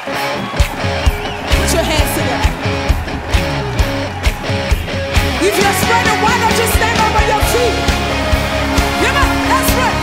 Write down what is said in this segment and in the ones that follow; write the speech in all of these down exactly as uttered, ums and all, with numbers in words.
Put your hands together. If you're spreading, why don't you stand over your feet? Come on, that's right.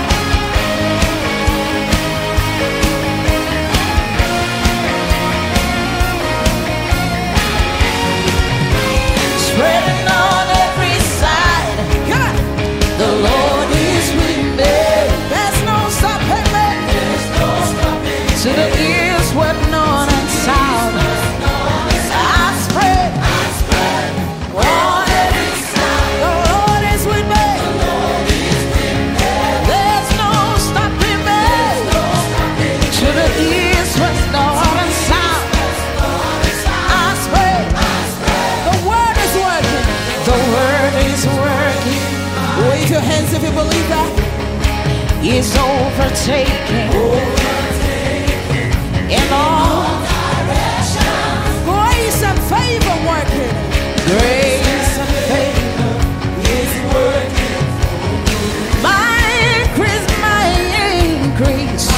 Spreading on every side. Come on. The Lord is with me. There's no stopping me. There's no stopping. To the east, west, north, and south. I spread. I spread on every side. The Lord is with me. The Lord is with me. There's no stopping me. There's no stopping. To the east, west, north, and south. I spread. I spread. The word is working. The word is working. Wave your hands if you believe that. It's overtaking. Overtaking. In all Direction. grace and favor working. Grace and favor is working. My increase, my increase.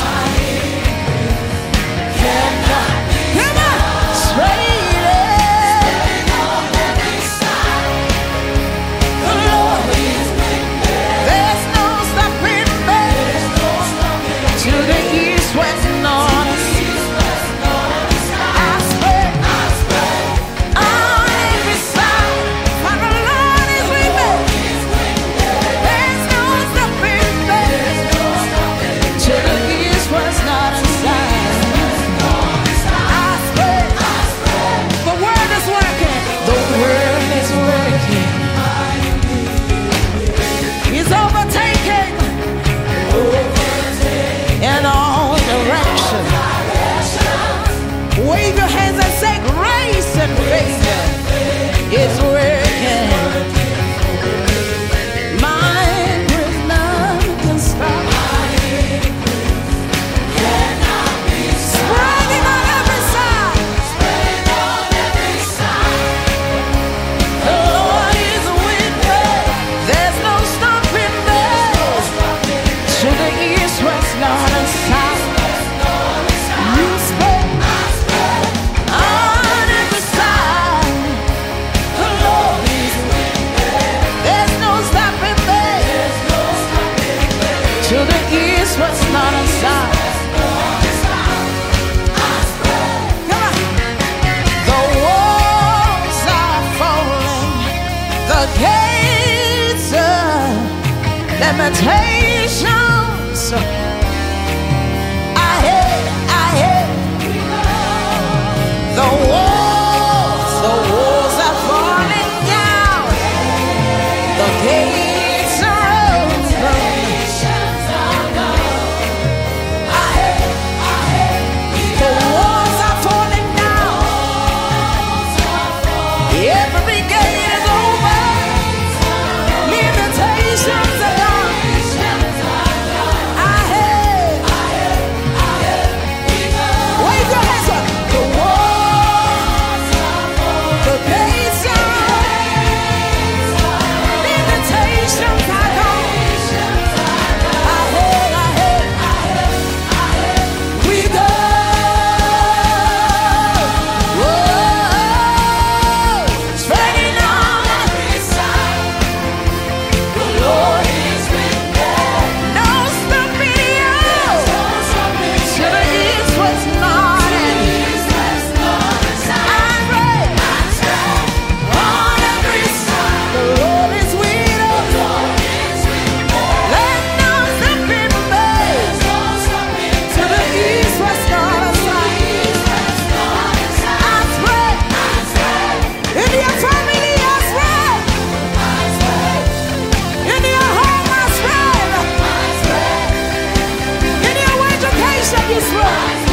Cannot be Come on, straight it. on every side. The Lord is with me. There's no stopping me. There's no stopping. To the east, west, north. East, west, north, and south. I spread I spread on every side. For the Lord is with me. is with me. There's no stopping me. There's no stopping. To the east, west, north, and south. I spread. I spread The word is working. The word is working. He's overtaking in all directions. Wave your hands and say grace and favor is working. Mine with none can stop. cannot be Spreading on every side. spread on every side. The Lord is with me. There's no stopping me. To the east, west, north, and south. You spread on every side. The Lord is with me. There's no stopping me. There's no stopping. To the east, west, north, and south. I spread Come on. The walls are falling. The gates of limitations. I hear, I hear. The walls, the walls are falling down. The gates are open. nations are gone. I hear, I hear. The walls are falling down. Every gate is open. Limitations are gone. Nations are gone. I hear. I hear, I hear. Wave your hands up. The walls, the gates are. Limitations are gone. I heard, I heard, we go. Whoa, spreading on Every side. The Lord is with me. no stopping you. No stopping. To the east, west, north, and East, west, north, and south. I pray. I spread on every side. The Lord is with us. The Lord is with me. Let no stopping me. No stopping. To the east, west, north, and south. East, west, north, and south. I spread. I spread. In your family, I spread. I spread. In your home, I spread. I spread. In your education, you spread.